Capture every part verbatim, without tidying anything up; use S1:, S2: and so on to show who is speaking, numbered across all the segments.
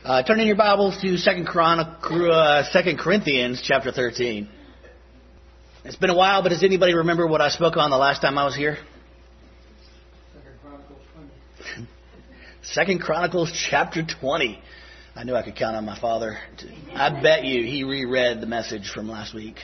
S1: Uh, turn in your Bibles to Second uh, Second Corinthians chapter thirteen. It's been a while, but does anybody remember what I spoke on the last time I was here?
S2: Second Chronicles twenty.
S1: Second Chronicles chapter twenty. I knew I could count on my father. To, I bet you he reread the message from last week.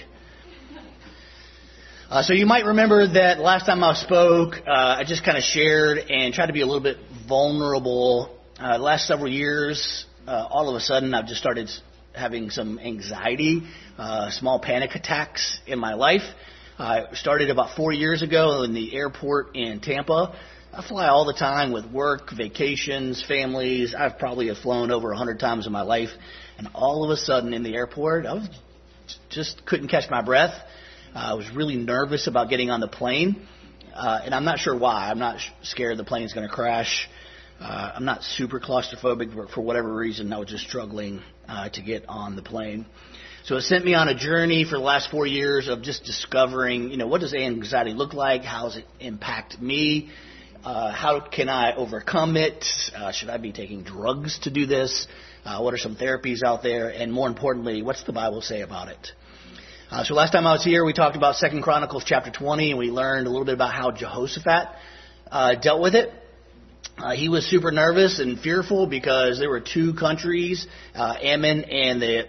S1: Uh, so you might remember that last time I spoke, uh, I just kind of shared and tried to be a little bit vulnerable. Uh, the last several years, uh, all of a sudden, I've just started having some anxiety, uh, small panic attacks in my life. I uh, started about four years ago in the airport in Tampa. I fly all the time with work, vacations, families. I've probably have flown over a hundred times in my life. And all of a sudden in the airport, I was just couldn't catch my breath. Uh, I was really nervous about getting on the plane. Uh, and I'm not sure why. I'm not sh- scared the plane's going to crash. Uh, I'm not super claustrophobic, but for whatever reason, I was just struggling uh, to get on the plane. So it sent me on a journey for the last four years of just discovering, you know, what does anxiety look like? How does it impact me? Uh, how can I overcome it? Uh, should I be taking drugs to do this? Uh, what are some therapies out there? And more importantly, what's the Bible say about it? Uh, so last time I was here, we talked about Second Chronicles chapter twenty, and we learned a little bit about how Jehoshaphat uh, dealt with it. Uh, he was super nervous and fearful because there were two countries, uh, Ammon and the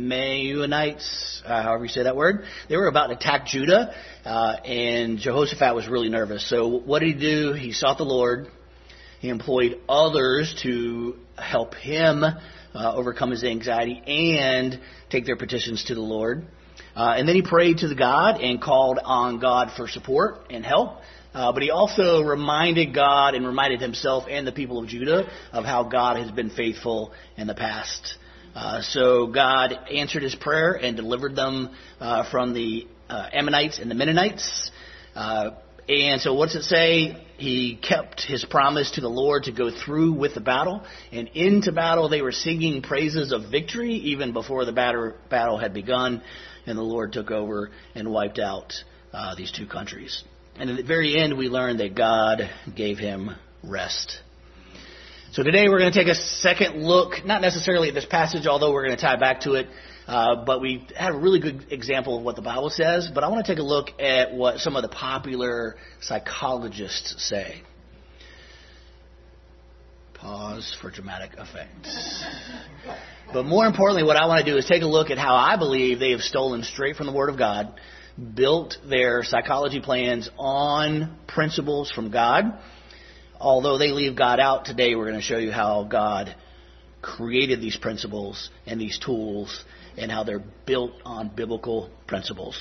S1: Meunites, uh, however you say that word. They were about to attack Judah, uh, and Jehoshaphat was really nervous. So what did he do? He sought the Lord. He employed others to help him uh, overcome his anxiety and take their petitions to the Lord. Uh, and then he prayed to the God and called on God for support and help. Uh, but he also reminded God and reminded himself and the people of Judah of how God has been faithful in the past. Uh, so God answered his prayer and delivered them uh, from the uh, Ammonites and the Mennonites. Uh, and so what's it say? He kept his promise to the Lord to go through with the battle. And into battle they were singing praises of victory even before the battle, battle had begun. And the Lord took over and wiped out uh, these two countries. And at the very end, we learned that God gave him rest. So today we're going to take a second look, not necessarily at this passage, although we're going to tie back to it. Uh, but we had a really good example of what the Bible says. But I want to take a look at what some of the popular psychologists say. Pause for dramatic effect. But more importantly, what I want to do is take a look at how I believe they have stolen straight from the Word of God, built their psychology plans on principles from God. Although they leave God out, today we're going to show you how God created these principles and these tools and how they're built on biblical principles.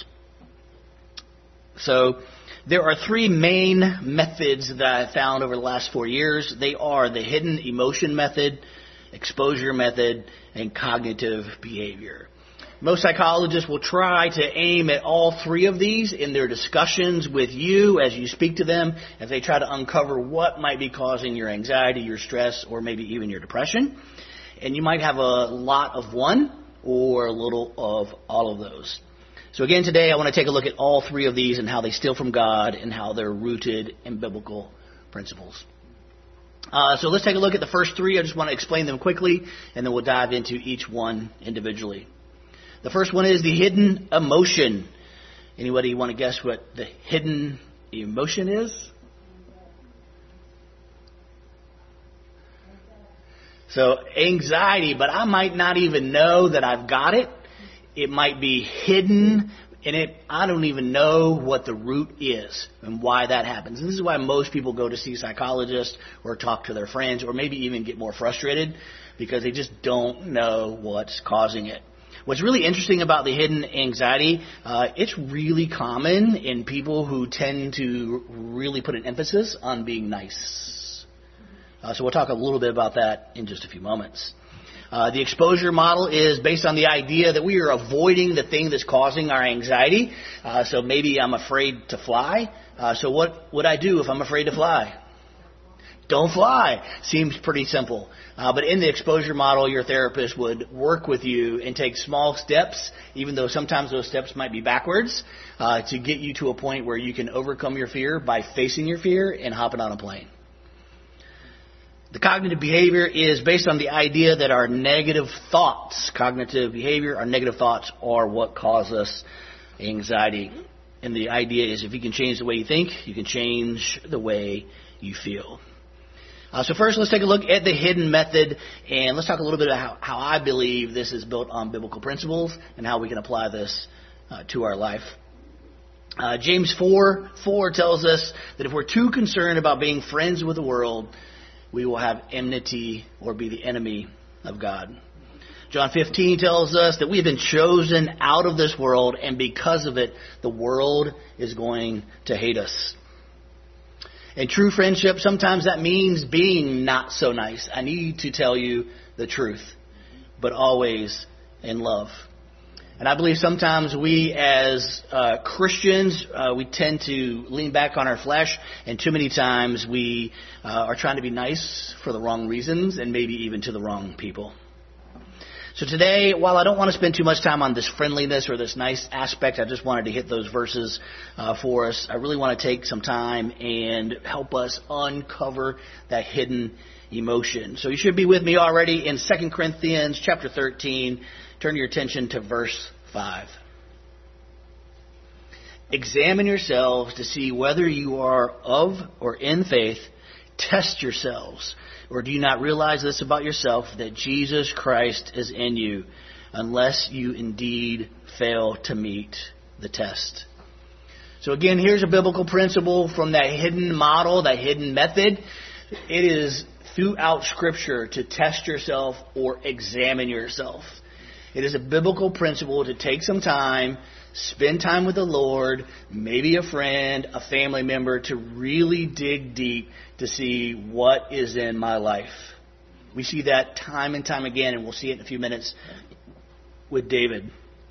S1: So there are three main methods that I found over the last four years. They are the hidden emotion method, exposure method, and cognitive behavior. Most psychologists will try to aim at all three of these in their discussions with you as you speak to them, as they try to uncover what might be causing your anxiety, your stress, or maybe even your depression. And you might have a lot of one or a little of all of those. So again, today I want to take a look at all three of these and how they steal from God and how they're rooted in biblical principles. Uh, so let's take a look at the first three. I just want to explain them quickly, and then we'll dive into each one individually. The first one is the hidden emotion. Anybody want to guess what the hidden emotion is? So anxiety, but I might not even know that I've got it. It might be hidden, and it I don't even know what the root is and why that happens. And this is why most people go to see psychologists or talk to their friends or maybe even get more frustrated because they just don't know what's causing it. What's really interesting about the hidden anxiety, uh, it's really common in people who tend to really put an emphasis on being nice. Uh, so we'll talk a little bit about that in just a few moments. Uh, the exposure model is based on the idea that we are avoiding the thing that's causing our anxiety. Uh, so maybe I'm afraid to fly. Uh, so what would I do if I'm afraid to fly? Don't fly. Seems pretty simple. Uh, but in the exposure model, your therapist would work with you and take small steps, even though sometimes those steps might be backwards, uh, to get you to a point where you can overcome your fear by facing your fear and hopping on a plane. The cognitive behavior is based on the idea that our negative thoughts, cognitive behavior, our negative thoughts are what cause us anxiety. And the idea is if you can change the way you think, you can change the way you feel. Uh, so first, let's take a look at the hidden method, and let's talk a little bit about how, how I believe this is built on biblical principles and how we can apply this uh, to our life. Uh, James four four tells us that if we're too concerned about being friends with the world, we will have enmity or be the enemy of God. John fifteen tells us that we have been chosen out of this world, and because of it, the world is going to hate us. In true friendship, sometimes that means being not so nice. I need to tell you the truth, but always in love. And I believe sometimes we as uh, Christians, uh, we tend to lean back on our flesh, and too many times we uh, are trying to be nice for the wrong reasons and maybe even to the wrong people. So today, while I don't want to spend too much time on this friendliness or this nice aspect, I just wanted to hit those verses uh, for us. I really want to take some time and help us uncover that hidden emotion. So you should be with me already in Second Corinthians chapter thirteen. Turn your attention to verse five. Examine yourselves to see whether you are of or in faith. Test yourselves. Or do you not realize this about yourself, that Jesus Christ is in you, unless you indeed fail to meet the test? So again, here's a biblical principle from that hidden model, that hidden method. It is throughout Scripture to test yourself or examine yourself. It is a biblical principle to take some time, spend time with the Lord, maybe a friend, a family member, to really dig deep to see what is in my life. We see that time and time again, and we'll see it in a few minutes with David.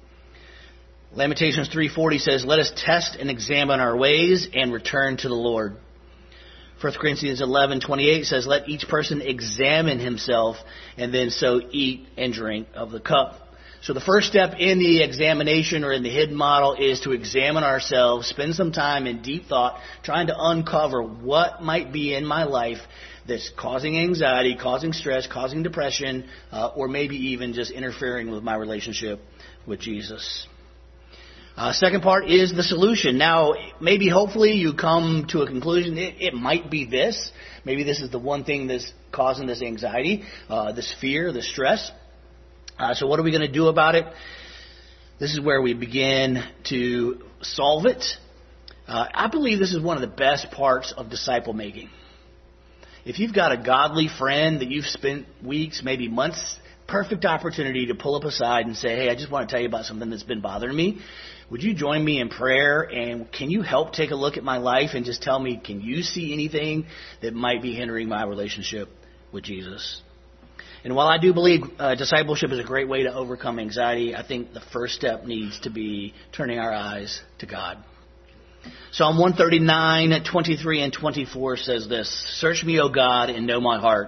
S1: Lamentations three forty says, "Let us test and examine our ways and return to the Lord." First Corinthians eleven twenty-eight says, "Let each person examine himself, and then so eat and drink of the cup." So the first step in the examination or in the hidden model is to examine ourselves, spend some time in deep thought, trying to uncover what might be in my life that's causing anxiety, causing stress, causing depression, uh, or maybe even just interfering with my relationship with Jesus. Uh, second part is the solution. Now, maybe hopefully you come to a conclusion. It, it might be this. Maybe this is the one thing that's causing this anxiety, uh, this fear, this stress. Uh, so what are we going to do about it? This is where we begin to solve it. Uh, I believe this is one of the best parts of disciple making. If you've got a godly friend that you've spent weeks, maybe months, perfect opportunity to pull up aside and say, "Hey, I just want to tell you about something that's been bothering me. Would you join me in prayer, and can you help take a look at my life and just tell me, can you see anything that might be hindering my relationship with Jesus?" And while I do believe uh, discipleship is a great way to overcome anxiety, I think the first step needs to be turning our eyes to God. Psalm one thirty-nine, twenty-three and twenty-four says this, "Search me, O God, and know my heart.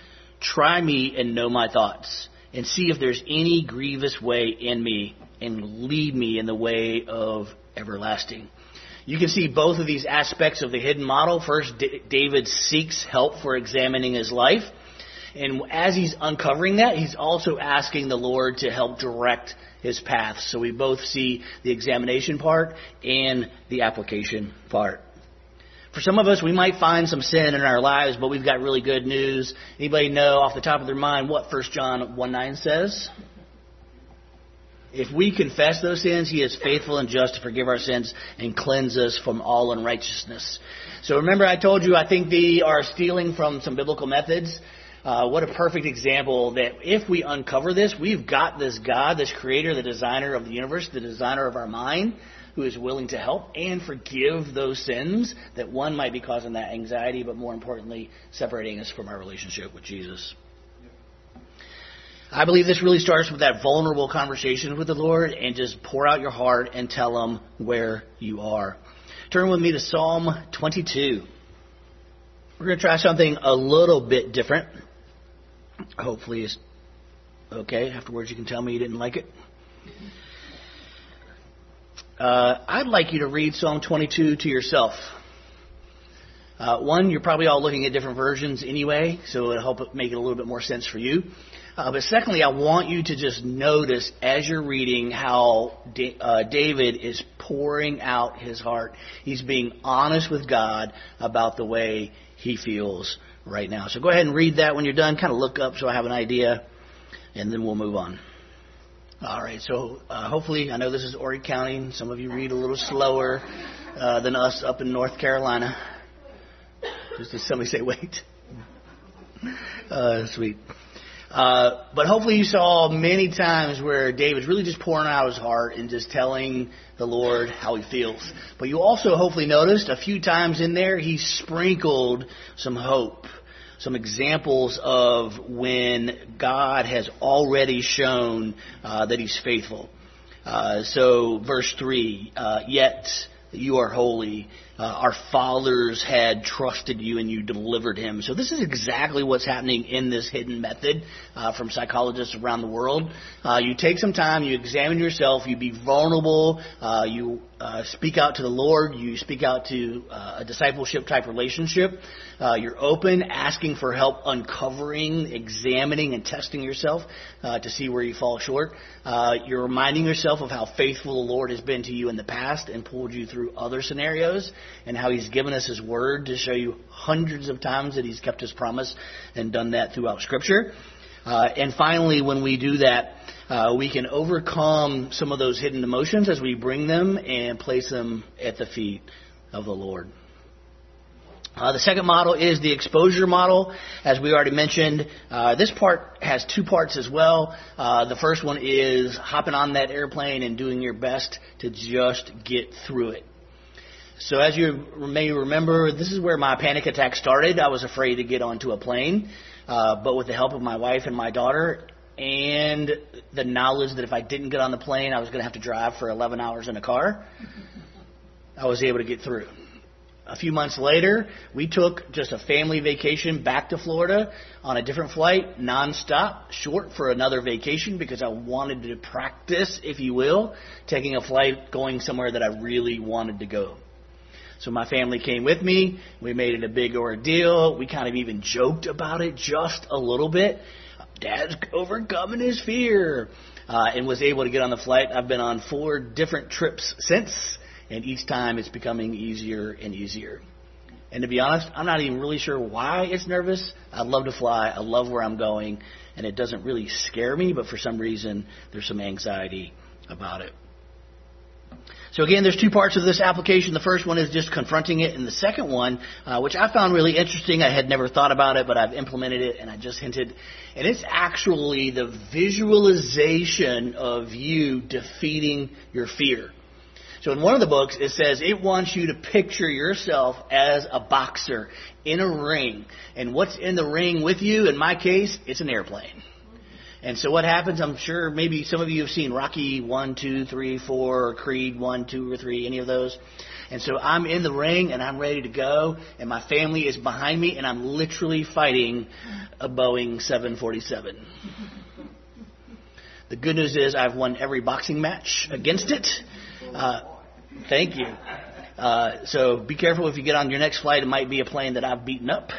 S1: Try me and know my thoughts, and see if there's any grievous way in me, and lead me in the way of everlasting." You can see both of these aspects of the hidden model. First, D- David seeks help for examining his life. And as he's uncovering that, he's also asking the Lord to help direct his path. So we both see the examination part and the application part. For some of us, we might find some sin in our lives, but we've got really good news. Anybody know off the top of their mind what First John one nine says? If we confess those sins, He is faithful and just to forgive our sins and cleanse us from all unrighteousness. So remember I told you I think they are stealing from some biblical methods. Uh, what a perfect example that if we uncover this, we've got this God, this creator, the designer of the universe, the designer of our mind, who is willing to help and forgive those sins that one might be causing that anxiety, but more importantly, separating us from our relationship with Jesus. I believe this really starts with that vulnerable conversation with the Lord, and just pour out your heart and tell Him where you are. Turn with me to Psalm twenty-two. We're going to try something a little bit different. Hopefully it's okay. Afterwards you can tell me you didn't like it. Uh, I'd like you to read Psalm twenty-two to yourself. Uh, one, you're probably all looking at different versions anyway, so it'll help it make it a little bit more sense for you. Uh, but secondly, I want you to just notice as you're reading how da- uh, David is pouring out his heart. He's being honest with God about the way he feels right now. So go ahead and read that when you're done. Kind of look up so I have an idea, and then we'll move on. All right, so uh, hopefully, I know this is Horry County. Some of you read a little slower uh, than us up in North Carolina. Just as somebody say, wait. Uh, sweet. Uh, but hopefully you saw many times where David's really just pouring out his heart and just telling the Lord how he feels. But you also hopefully noticed a few times in there he sprinkled some hope, some examples of when God has already shown uh, that he's faithful. Uh, so verse three, uh, yet you are holy. Uh, our fathers had trusted you and you delivered him. So this is exactly what's happening in this hidden method uh, from psychologists around the world. Uh, you take some time, you examine yourself, you be vulnerable, uh, you uh, speak out to the Lord, you speak out to uh, a discipleship type relationship. Uh, you're open, asking for help, uncovering, examining, and testing yourself uh, to see where you fall short. Uh, you're reminding yourself of how faithful the Lord has been to you in the past and pulled you through other scenarios, and how he's given us his word to show you hundreds of times that he's kept his promise and done that throughout Scripture. Uh, and finally, when we do that, uh, we can overcome some of those hidden emotions as we bring them and place them at the feet of the Lord. Uh, the second model is the exposure model. As we already mentioned, uh, this part has two parts as well. Uh, the first one is hopping on that airplane and doing your best to just get through it. So as you may remember, this is where my panic attack started. I was afraid to get onto a plane, uh, but with the help of my wife and my daughter and the knowledge that if I didn't get on the plane, I was going to have to drive for eleven hours in a car, I was able to get through. A few months later, we took just a family vacation back to Florida on a different flight, nonstop, short for another vacation because I wanted to practice, if you will, taking a flight going somewhere that I really wanted to go. So my family came with me. We made it a big ordeal. We kind of even joked about it just a little bit. Dad's overcoming his fear uh, and was able to get on the flight. I've been on four different trips since, and each time it's becoming easier and easier. And to be honest, I'm not even really sure why it's nervous. I love to fly. I love where I'm going, and it doesn't really scare me, but for some reason there's some anxiety about it. So again, there's two parts of this application. The first one is just confronting it, and the second one, uh, which I found really interesting, I had never thought about it, but I've implemented it, and I just hinted, and it's actually the visualization of you defeating your fear. So in one of the books, it says it wants you to picture yourself as a boxer in a ring, and what's in the ring with you, in my case, it's an airplane. And so what happens, I'm sure maybe some of you have seen Rocky one, two, three, four, or Creed one, two, or three, any of those. And so I'm in the ring and I'm ready to go, and my family is behind me, and I'm literally fighting a Boeing seven forty-seven. The good news is I've won every boxing match against it. Uh, thank you. Uh, so be careful if you get on your next flight. It might be a plane that I've beaten up.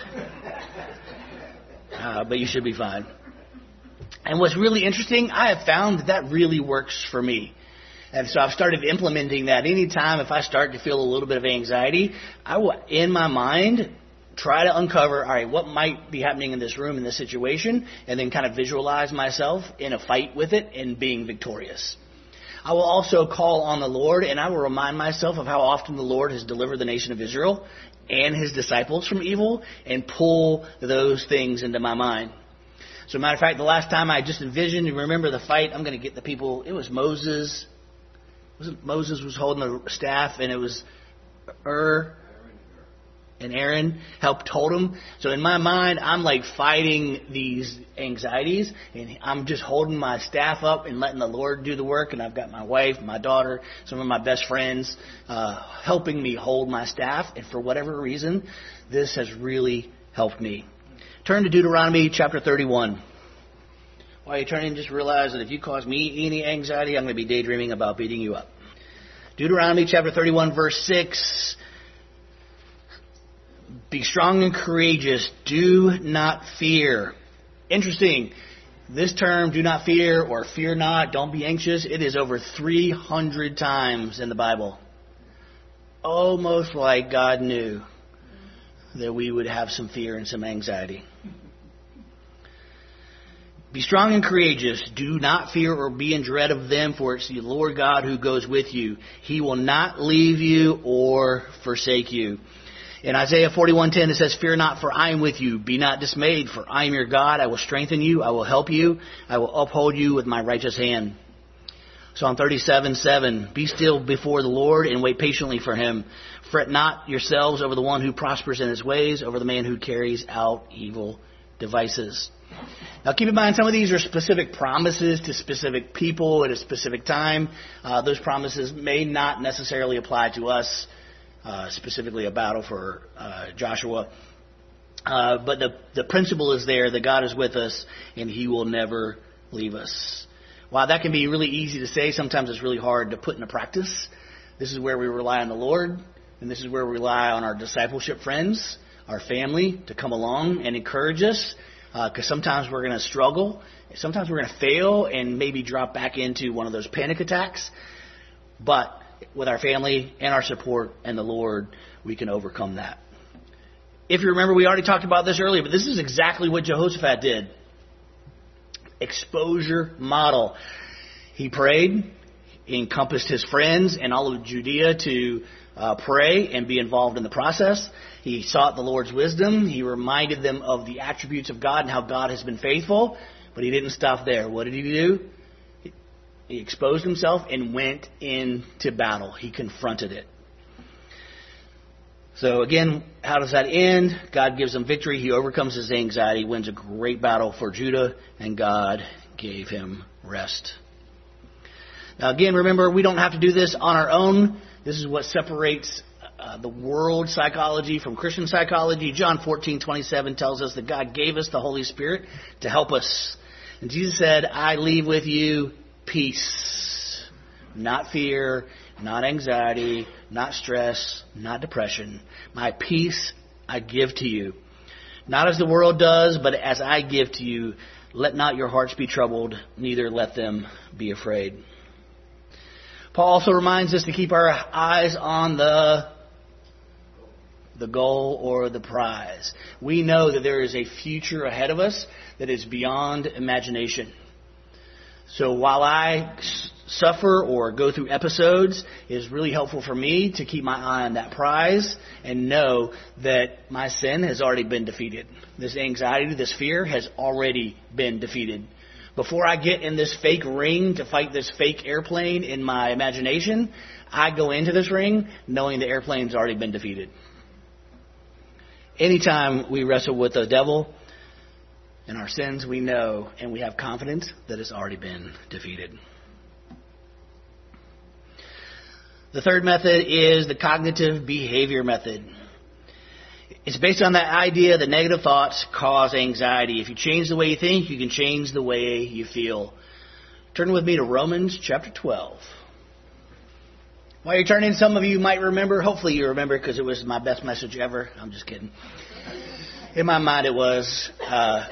S1: Uh, but you should be fine. And what's really interesting, I have found that that really works for me. And so I've started implementing that. Anytime if I start to feel a little bit of anxiety, I will, in my mind, try to uncover, all right, what might be happening in this room, in this situation, and then kind of visualize myself in a fight with it and being victorious. I will also call on the Lord, and I will remind myself of how often the Lord has delivered the nation of Israel and his disciples from evil, and pull those things into my mind. So, matter of fact, the last time I just envisioned, you remember the fight, I'm going to get the people, it was Moses. Was it Moses was holding the staff, and it was Ur and Aaron helped hold him. So in my mind, I'm like fighting these anxieties, and I'm just holding my staff up and letting the Lord do the work. And I've got my wife, my daughter, some of my best friends uh, helping me hold my staff. And for whatever reason, this has really helped me. Turn to Deuteronomy chapter thirty-one. While you're turning, just realize that if you cause me any anxiety, I'm going to be daydreaming about beating you up. Deuteronomy chapter thirty-one, verse six. Be strong and courageous. Do not fear. Interesting. This term, do not fear or fear not, don't be anxious, it is over three hundred times in the Bible. Almost like God knew that we would have some fear and some anxiety. Be strong and courageous. Do not fear or be in dread of them, for it's the Lord God who goes with you. He will not leave you or forsake you. In Isaiah forty-one ten, it says, Fear not, for I am with you. Be not dismayed, for I am your God. I will strengthen you. I will help you. I will uphold you with my righteous hand. Psalm thirty-seven seven, Be still before the Lord and wait patiently for him. Fret not yourselves over the one who prospers in his ways, over the man who carries out evil devices. Now keep in mind, some of these are specific promises to specific people at a specific time. Uh, those promises may not necessarily apply to us, uh, specifically a battle for uh, Joshua. Uh, but the, the principle is there that God is with us and he will never leave us. While that can be really easy to say, sometimes it's really hard to put into practice. This is where we rely on the Lord, and this is where we rely on our discipleship friends, our family, to come along and encourage us. Because uh, sometimes we're going to struggle. Sometimes we're going to fail and maybe drop back into one of those panic attacks. But with our family and our support and the Lord, we can overcome that. If you remember, we already talked about this earlier, but this is exactly what Jehoshaphat did. Exposure model. He prayed, he encompassed his friends and all of Judea to uh, pray and be involved in the process. He sought the Lord's wisdom. He reminded them of the attributes of God and how God has been faithful. But he didn't stop there. What did he do? He exposed himself and went into battle. He confronted it. So again, how does that end? God gives him victory. He overcomes his anxiety, wins a great battle for Judah, and God gave him rest. Now again, remember, we don't have to do this on our own. This is what separates Uh, the world psychology from Christian psychology. John fourteen twenty-seven tells us that God gave us the Holy Spirit to help us. And Jesus said, I leave with you peace, not fear, not anxiety, not stress, not depression. My peace I give to you. Not as the world does, but as I give to you. Let not your hearts be troubled, neither let them be afraid. Paul also reminds us to keep our eyes on the the goal or the prize. We know that there is a future ahead of us that is beyond imagination. So while I suffer or go through episodes, it is really helpful for me to keep my eye on that prize and know that my sin has already been defeated. This anxiety, this fear has already been defeated. Before I get in this fake ring to fight this fake airplane in my imagination, I go into this ring knowing the airplane's already been defeated. Anytime we wrestle with the devil and our sins, we know and we have confidence that it's already been defeated. The third method is the cognitive behavior method. It's based on that idea that negative thoughts cause anxiety. If you change the way you think, you can change the way you feel. Turn with me to Romans chapter twelve. While you're turning, some of you might remember, hopefully you remember because it was my best message ever. I'm just kidding. In my mind it was, uh,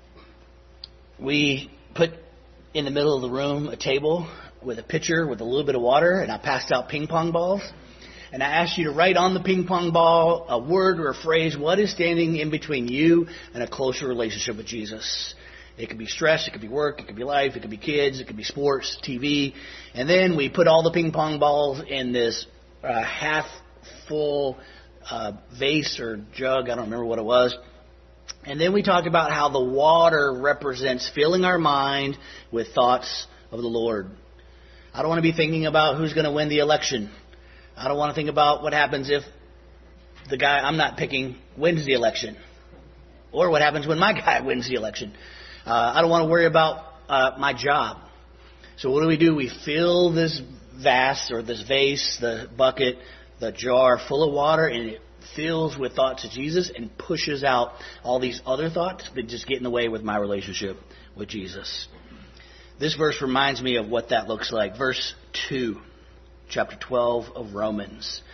S1: we put in the middle of the room a table with a pitcher with a little bit of water, and I passed out ping pong balls. And I asked you to write on the ping pong ball a word or a phrase, what is standing in between you and a closer relationship with Jesus. It could be stress, it could be work, it could be life, it could be kids, it could be sports, T V. And then we put all the ping pong balls in this uh, half full uh, vase or jug, I don't remember what it was. And then we talked about how the water represents filling our mind with thoughts of the Lord. I don't want to be thinking about who's going to win the election. I don't want to think about what happens if the guy I'm not picking wins the election. Or what happens when my guy wins the election. Uh, I don't want to worry about uh, my job. So what do we do? We fill this vase or this vase, the bucket, the jar full of water, and it fills with thoughts of Jesus and pushes out all these other thoughts that just get in the way with my relationship with Jesus. This verse reminds me of what that looks like. Verse two, chapter twelve of Romans.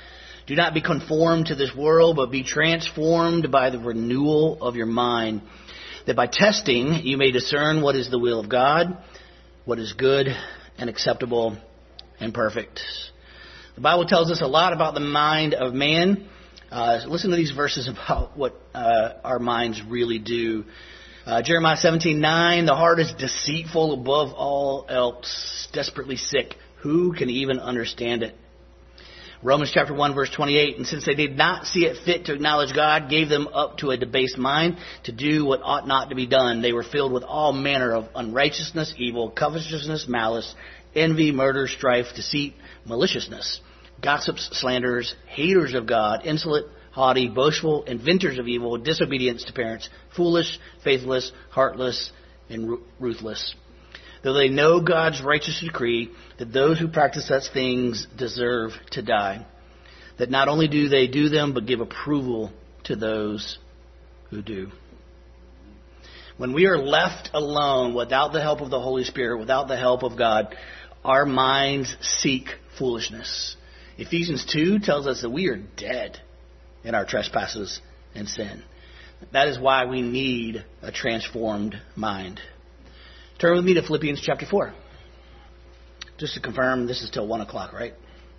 S1: Do not be conformed to this world, but be transformed by the renewal of your mind, that by testing you may discern what is the will of God, what is good and acceptable and perfect. The Bible tells us a lot about the mind of man. Uh, listen to these verses about what uh, our minds really do. Uh, Jeremiah seventeen nine, the heart is deceitful above all else, desperately sick. Who can even understand it? Romans chapter one, verse twenty-eight, and since they did not see it fit to acknowledge God, gave them up to a debased mind to do what ought not to be done. They were filled with all manner of unrighteousness, evil, covetousness, malice, envy, murder, strife, deceit, maliciousness, gossips, slanderers, haters of God, insolent, haughty, boastful, inventors of evil, disobedience to parents, foolish, faithless, heartless, and ruthless. Though they know God's righteous decree that those who practice such things deserve to die, that not only do they do them, but give approval to those who do. When we are left alone without the help of the Holy Spirit, without the help of God, our minds seek foolishness. Ephesians two tells us that we are dead in our trespasses and sin. That is why we need a transformed mind. Turn with me to Philippians chapter four. Just to confirm, this is till one o'clock, right?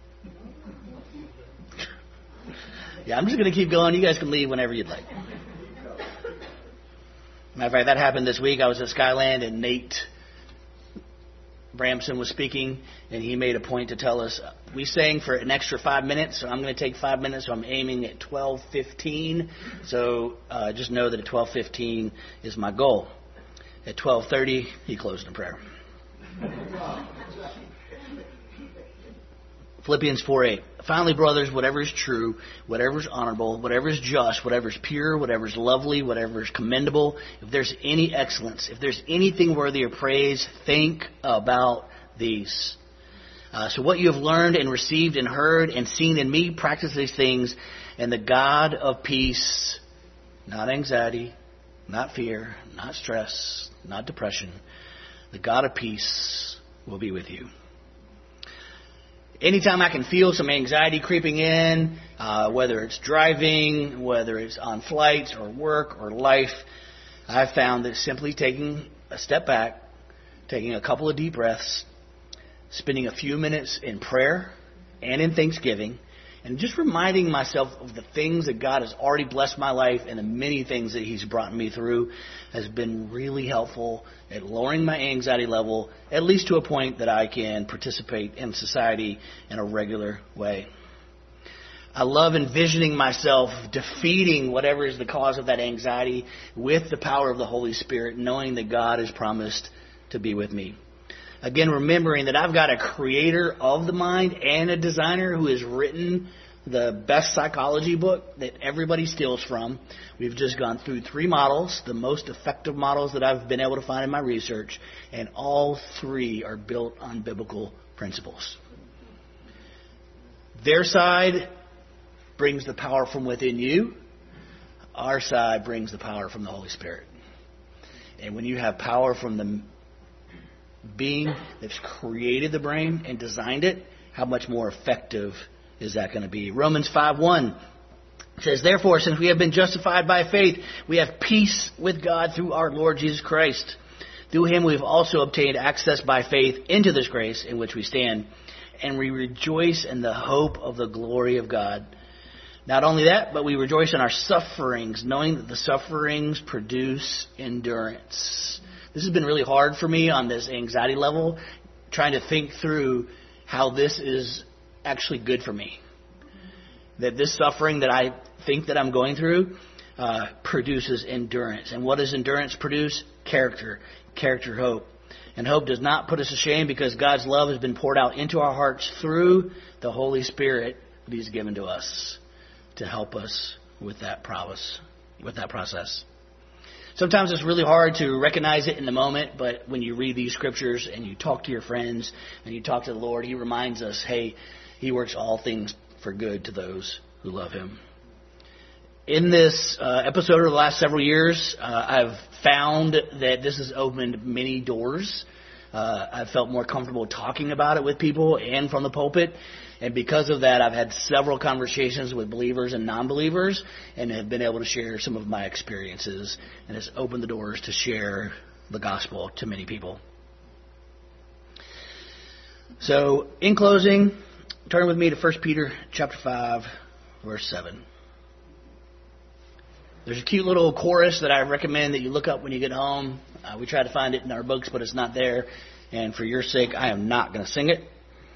S1: Yeah, I'm just going to keep going. You guys can leave whenever you'd like. Matter of fact, that happened this week. I was at Skyland and Nate Bramson was speaking, and he made a point to tell us, we sang for an extra five minutes, so I'm going to take five minutes, so I'm aiming at twelve fifteen. So uh, just know that at twelve fifteen is my goal. At twelve thirty, he closed in prayer. Philippians four eight. Finally, brothers, whatever is true, whatever is honorable, whatever is just, whatever is pure, whatever is lovely, whatever is commendable, if there's any excellence, if there's anything worthy of praise, think about these. Uh, so what you have learned and received and heard and seen in me, practice these things, and the God of peace, not anxiety, not fear, not stress, not depression, the God of peace will be with you. Anytime I can feel some anxiety creeping in, uh, whether it's driving, whether it's on flights or work or life, I've found that simply taking a step back, taking a couple of deep breaths, spending a few minutes in prayer and in thanksgiving, and just reminding myself of the things that God has already blessed my life and the many things that He's brought me through has been really helpful at lowering my anxiety level, at least to a point that I can participate in society in a regular way. I love envisioning myself defeating whatever is the cause of that anxiety with the power of the Holy Spirit, knowing that God has promised to be with me. Again, remembering that I've got a creator of the mind and a designer who has written the best psychology book that everybody steals from. We've just gone through three models, the most effective models that I've been able to find in my research, and all three are built on biblical principles. Their side brings the power from within you. Our side brings the power from the Holy Spirit. And when you have power from the being that's created the brain and designed it, how much more effective is that going to be? Romans five one says, therefore, since we have been justified by faith, we have peace with God through our Lord Jesus Christ. Through Him we've also obtained access by faith into this grace in which we stand, and we rejoice in the hope of the glory of God. Not only that, but we rejoice in our sufferings, knowing that the sufferings produce endurance. This has been really hard for me on this anxiety level, trying to think through how this is actually good for me. That this suffering that I think that I'm going through uh, produces endurance. And what does endurance produce? Character. Character, hope. And hope does not put us to shame because God's love has been poured out into our hearts through the Holy Spirit that He's given to us to help us with that promise, with that process. Sometimes it's really hard to recognize it in the moment, but when you read these scriptures and you talk to your friends and you talk to the Lord, He reminds us, hey, He works all things for good to those who love Him. In this uh, episode over the last several years, uh, I've found that this has opened many doors Uh, I felt more comfortable talking about it with people and from the pulpit. And because of that, I've had several conversations with believers and non-believers and have been able to share some of my experiences. And it's opened the doors to share the gospel to many people. So, in closing, turn with me to First Peter chapter five, verse seven. There's a cute little chorus that I recommend that you look up when you get home. Uh, we try to find it in our books, but it's not there. And for your sake, I am not going to sing it.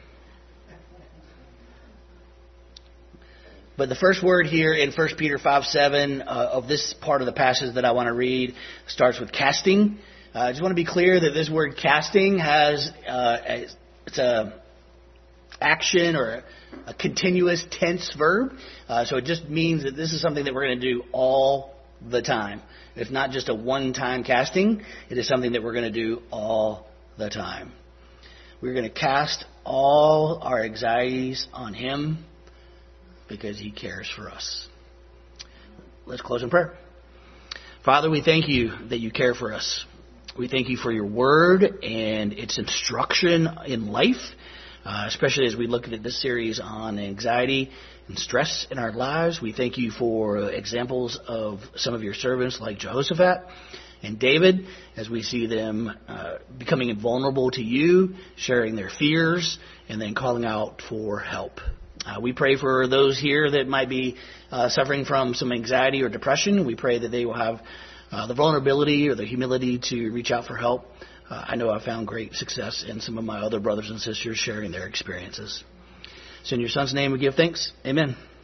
S1: But the first word here in First Peter five seven uh, of this part of the passage that I want to read starts with casting. Uh, I just want to be clear that this word casting has uh, a, it's a action or a, a continuous tense verb. Uh, so it just means that this is something that we're going to do all the time. It's not just a one-time casting. It is something that we're going to do all the time. We're going to cast all our anxieties on Him because He cares for us. Let's close in prayer. Father, we thank You that You care for us. We thank You for Your word and its instruction in life. Uh, especially as we look at this series on anxiety and stress in our lives. We thank You for uh, examples of some of Your servants like Jehoshaphat and David, as we see them uh, becoming vulnerable to You, sharing their fears, and then calling out for help. Uh, we pray for those here that might be uh, suffering from some anxiety or depression. We pray that they will have uh, the vulnerability or the humility to reach out for help. Uh, I know I've found great success in some of my other brothers and sisters sharing their experiences. So in Your Son's name we give thanks. Amen.